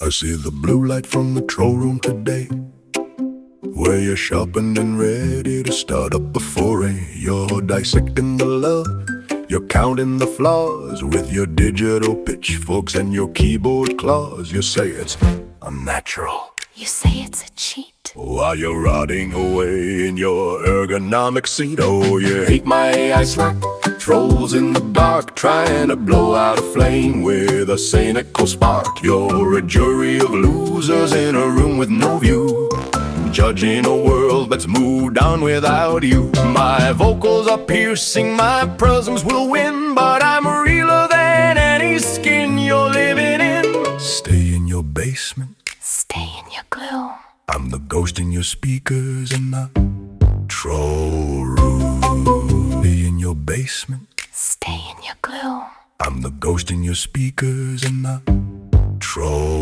I see the blue light from the control room today, where you're sharpened and ready to start up a foray. You're dissecting the love, you're counting the flaws with your digital pitchforks and your keyboard claws. You say it's unnatural, you say it's a cheat, while you're rotting away in your ergonomic seat. Oh, you hate my AI slack, trolls in the dark, trying to blow out a flame with a cynical spark. You're a jury of losers in a room with no view, judging a world that's moved on without you. My vocals are piercing, my prisms will win, but I'm realer than any skin you're living in. Stay in your basement, stay in your gloom. I'm the ghost in your speakers in the control room. Stay in your basement, stay in your gloom. I'm the ghost in your speakers in the control